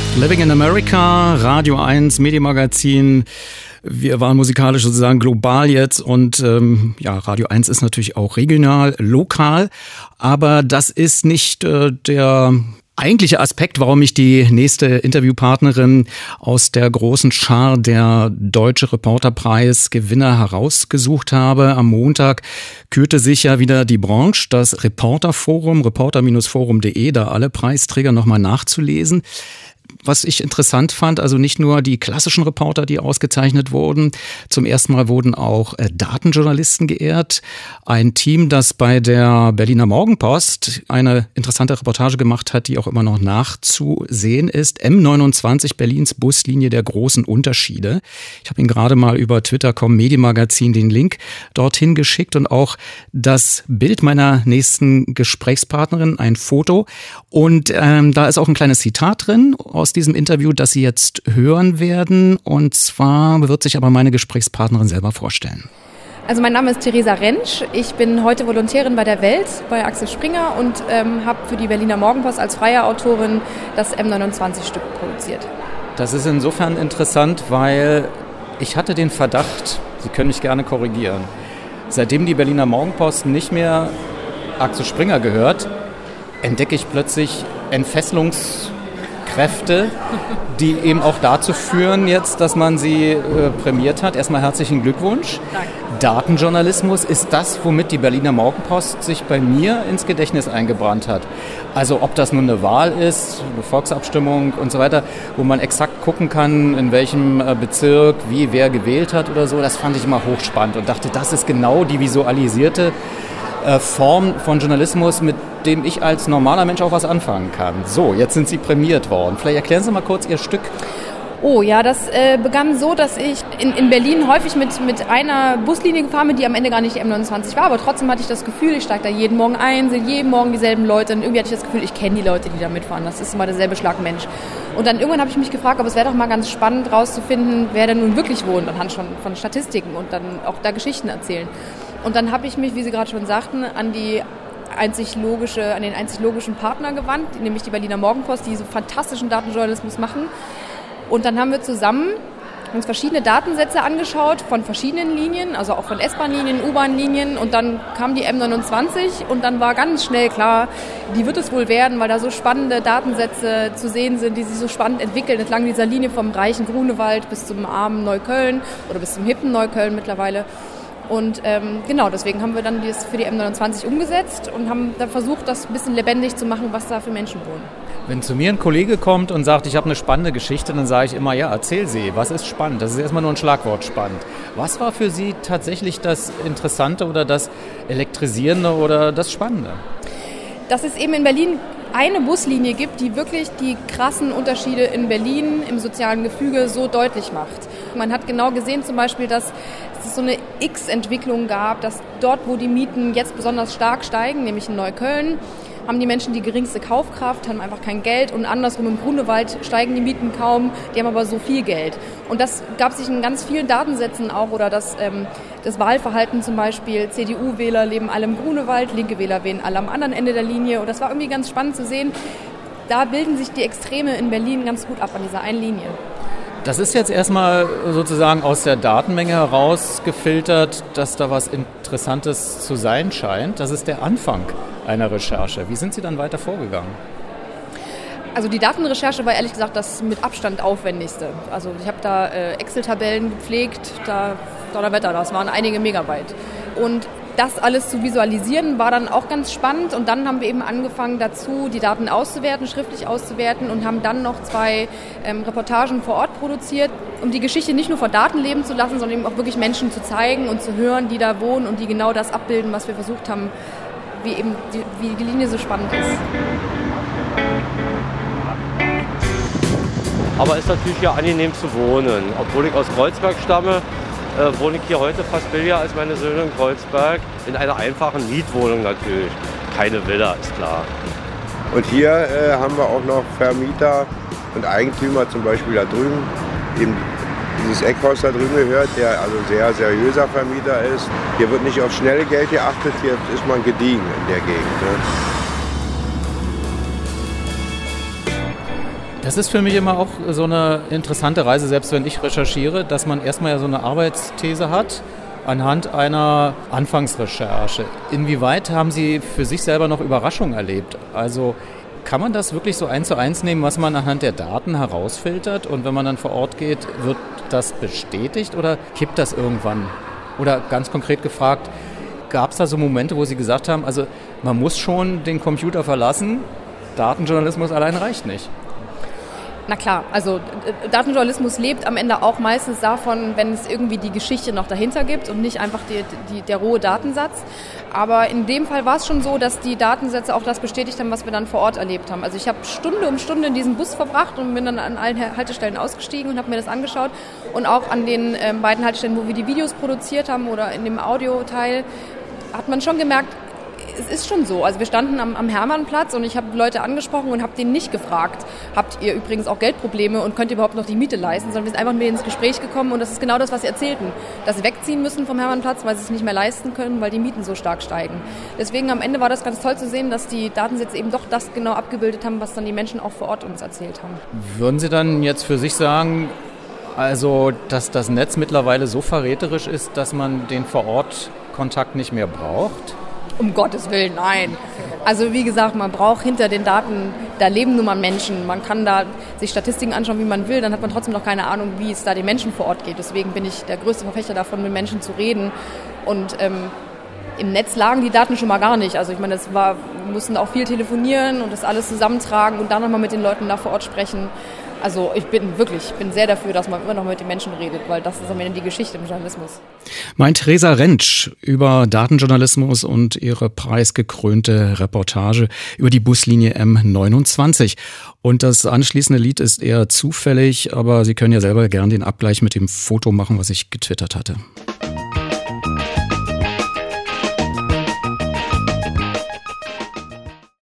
Living in America, Radio 1, Medienmagazin. Wir waren musikalisch sozusagen global jetzt und Radio 1 ist natürlich auch regional, lokal. Aber das ist nicht der eigentliche Aspekt, warum ich die nächste Interviewpartnerin aus der großen Schar der Deutsche Reporterpreis-Gewinner herausgesucht habe. Am Montag kürte sich ja wieder die Branche, das Reporterforum, reporter-forum.de, da alle Preisträger nochmal nachzulesen. Was ich interessant fand, also nicht nur die klassischen Reporter, die ausgezeichnet wurden. Zum ersten Mal wurden auch Datenjournalisten geehrt. Ein Team, das bei der Berliner Morgenpost eine interessante Reportage gemacht hat, die auch immer noch nachzusehen ist. M29, Berlins Buslinie der großen Unterschiede. Ich habe Ihnen gerade mal über Twitter.com Medienmagazin den Link dorthin geschickt und auch das Bild meiner nächsten Gesprächspartnerin, ein Foto. Und da ist auch ein kleines Zitat drin aus diesem Interview, das Sie jetzt hören werden. Und zwar wird sich aber meine Gesprächspartnerin selber vorstellen. Also mein Name ist Theresa Rentsch. Ich bin heute Volontärin bei der Welt, bei Axel Springer und habe für die Berliner Morgenpost als freie Autorin das M29-Stück produziert. Das ist insofern interessant, weil ich hatte den Verdacht, Sie können mich gerne korrigieren, seitdem die Berliner Morgenpost nicht mehr Axel Springer gehört, entdecke ich plötzlich Entfesselungskräfte, die eben auch dazu führen jetzt, dass man sie prämiert hat. Erstmal herzlichen Glückwunsch. Danke. Datenjournalismus ist das, womit die Berliner Morgenpost sich bei mir ins Gedächtnis eingebrannt hat. Also ob das nun eine Wahl ist, eine Volksabstimmung und so weiter, wo man exakt gucken kann, in welchem Bezirk, wie wer gewählt hat oder so, das fand ich immer hochspannend und dachte, das ist genau die visualisierte Form von Journalismus, mit dem ich als normaler Mensch auch was anfangen kann. So, jetzt sind Sie prämiert worden. Vielleicht erklären Sie mal kurz Ihr Stück. Oh ja, das begann so, dass ich in Berlin häufig mit einer Buslinie gefahren bin, die am Ende gar nicht die M29 war, aber trotzdem hatte ich das Gefühl, ich steige da jeden Morgen ein, sehe jeden Morgen dieselben Leute und irgendwie hatte ich das Gefühl, ich kenne die Leute, die da mitfahren, das ist immer derselbe Schlag Mensch. Und dann irgendwann habe ich mich gefragt, aber es wäre doch mal ganz spannend rauszufinden, wer denn nun wirklich wohnt, anhand schon von Statistiken und dann auch da Geschichten erzählen. Und dann habe ich mich, wie Sie gerade schon sagten, an den einzig logischen Partner gewandt, nämlich die Berliner Morgenpost, die so fantastischen Datenjournalismus machen. Und dann haben wir zusammen uns verschiedene Datensätze angeschaut von verschiedenen Linien, also auch von S-Bahn-Linien, U-Bahn-Linien. Und dann kam die M29 und dann war ganz schnell klar, die wird es wohl werden, weil da so spannende Datensätze zu sehen sind, die sich so spannend entwickeln entlang dieser Linie vom reichen Grunewald bis zum armen Neukölln oder bis zum hippen Neukölln mittlerweile. Und deswegen haben wir dann das für die M29 umgesetzt und haben dann versucht, das ein bisschen lebendig zu machen, was da für Menschen wohnen. Wenn zu mir ein Kollege kommt und sagt, ich habe eine spannende Geschichte, dann sage ich immer, ja, erzähl sie. Was ist spannend? Das ist erstmal nur ein Schlagwort spannend. Was war für Sie tatsächlich das Interessante oder das Elektrisierende oder das Spannende? Dass es eben in Berlin eine Buslinie gibt, die wirklich die krassen Unterschiede in Berlin im sozialen Gefüge so deutlich macht. Man hat genau gesehen zum Beispiel, dass es so eine X-Entwicklung gab, dass dort, wo die Mieten jetzt besonders stark steigen, nämlich in Neukölln, haben die Menschen die geringste Kaufkraft, haben einfach kein Geld und andersrum im Grunewald steigen die Mieten kaum, die haben aber so viel Geld. Und das gab sich in ganz vielen Datensätzen auch oder das Wahlverhalten zum Beispiel, CDU-Wähler leben alle im Grunewald, linke Wähler wählen alle am anderen Ende der Linie und das war irgendwie ganz spannend zu sehen, da bilden sich die Extreme in Berlin ganz gut ab an dieser einen Linie. Das ist jetzt erstmal sozusagen aus der Datenmenge herausgefiltert, dass da was Interessantes zu sein scheint. Das ist der Anfang einer Recherche. Wie sind Sie dann weiter vorgegangen? Also die Datenrecherche war ehrlich gesagt das mit Abstand aufwendigste. Also ich habe da Excel-Tabellen gepflegt, Donnerwetter, das waren einige Megabyte. Und das alles zu visualisieren war dann auch ganz spannend und dann haben wir eben angefangen dazu, die Daten auszuwerten, schriftlich auszuwerten und haben dann noch 2 Reportagen vor Ort produziert, um die Geschichte nicht nur vor Daten leben zu lassen, sondern eben auch wirklich Menschen zu zeigen und zu hören, die da wohnen und die genau das abbilden, was wir versucht haben, wie eben wie die Linie so spannend ist. Aber es ist natürlich hier angenehm zu wohnen. Obwohl ich aus Kreuzberg stamme, wohne ich hier heute fast billiger als meine Söhne in Kreuzberg. In einer einfachen Mietwohnung natürlich. Keine Villa, ist klar. Und hier haben wir auch noch Vermieter und Eigentümer, zum Beispiel da drüben, eben dieses Eckhaus da drüben gehört, der also sehr seriöser Vermieter ist. Hier wird nicht auf schnelle Geld geachtet, hier ist man gediegen in der Gegend. Ne? Das ist für mich immer auch so eine interessante Reise, selbst wenn ich recherchiere, dass man erstmal ja so eine Arbeitsthese hat anhand einer Anfangsrecherche. Inwieweit haben Sie für sich selber noch Überraschungen erlebt? Also kann man das wirklich so 1:1 nehmen, was man anhand der Daten herausfiltert und wenn man dann vor Ort geht, wird das bestätigt oder kippt das irgendwann? Oder ganz konkret gefragt, gab es da so Momente, wo Sie gesagt haben, also man muss schon den Computer verlassen, Datenjournalismus allein reicht nicht? Na klar, also Datenjournalismus lebt am Ende auch meistens davon, wenn es irgendwie die Geschichte noch dahinter gibt und nicht einfach der rohe Datensatz. Aber in dem Fall war es schon so, dass die Datensätze auch das bestätigt haben, was wir dann vor Ort erlebt haben. Also ich habe Stunde um Stunde in diesem Bus verbracht und bin dann an allen Haltestellen ausgestiegen und habe mir das angeschaut. Und auch an den beiden Haltestellen, wo wir die Videos produziert haben oder in dem Audioteil, hat man schon gemerkt, es ist schon so. Also wir standen am Hermannplatz und ich habe Leute angesprochen und habe denen nicht gefragt, habt ihr übrigens auch Geldprobleme und könnt ihr überhaupt noch die Miete leisten, sondern wir sind einfach mit ins Gespräch gekommen und das ist genau das, was sie erzählten. Dass sie wegziehen müssen vom Hermannplatz, weil sie es nicht mehr leisten können, weil die Mieten so stark steigen. Deswegen am Ende war das ganz toll zu sehen, dass die Datensätze eben doch das genau abgebildet haben, was dann die Menschen auch vor Ort uns erzählt haben. Würden Sie dann jetzt für sich sagen, also dass das Netz mittlerweile so verräterisch ist, dass man den Vor-Ort-Kontakt nicht mehr braucht? Um Gottes Willen, nein. Also wie gesagt, man braucht hinter den Daten, da leben nun mal Menschen. Man kann da sich Statistiken anschauen, wie man will, dann hat man trotzdem noch keine Ahnung, wie es da den Menschen vor Ort geht. Deswegen bin ich der größte Verfechter davon, mit Menschen zu reden. Und im Netz lagen die Daten schon mal gar nicht. Also ich meine, wir mussten auch viel telefonieren und das alles zusammentragen und dann nochmal mit den Leuten da vor Ort sprechen. Also ich bin sehr dafür, dass man immer noch mit den Menschen redet, weil das ist am Ende die Geschichte im Journalismus. Meint Theresa Rentsch über Datenjournalismus und ihre preisgekrönte Reportage über die Buslinie M29. Und das anschließende Lied ist eher zufällig, aber Sie können ja selber gern den Abgleich mit dem Foto machen, was ich getwittert hatte.